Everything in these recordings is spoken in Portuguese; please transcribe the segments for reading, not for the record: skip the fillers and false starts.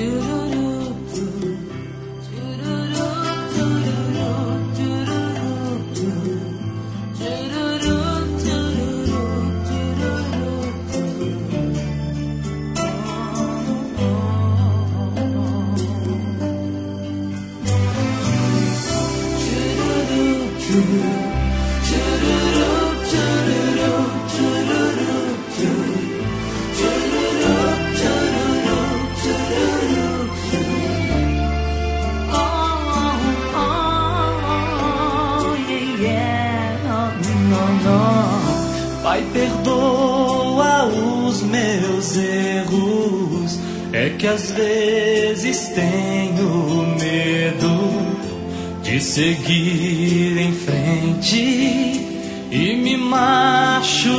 Pai, perdoa os meus erros, é que às vezes tenho medo de seguir em frente e me machucar.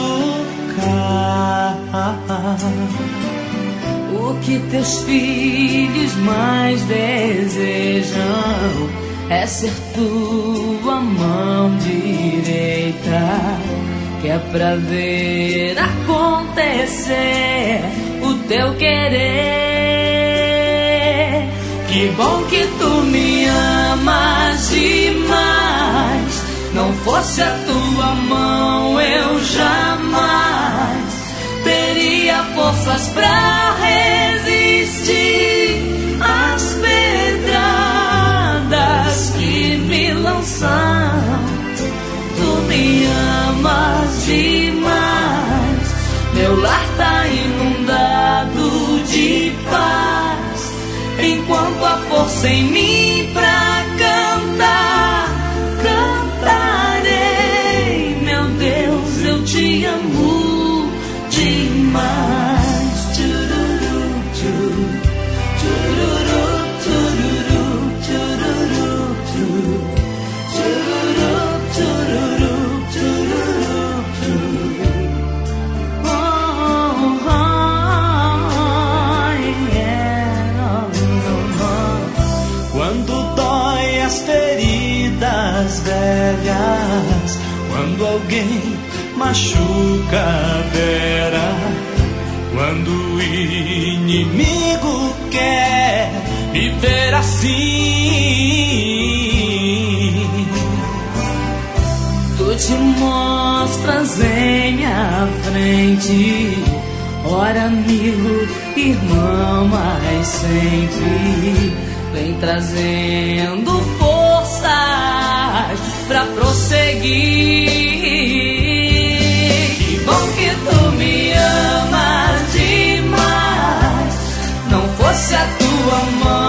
O que teus filhos mais desejam é ser tua mão direita, que é pra ver acontecer o teu querer. Que bom que tu me amas demais, não fosse a tua mão eu jamais teria forças pra resistir às pedradas que me lançam. Tu me amas demais, meu lar tá inundado de paz, enquanto há força em mim pra cantar, cantarei, meu Deus, eu te amo demais. Quando dói as feridas velhas, quando alguém machuca a vera, quando o inimigo quer me ver assim, tu te mostras em minha frente, ora amigo, irmão, mas sempre vem trazendo forças pra prosseguir. Que bom que tu me amas demais, não fosse a tua mão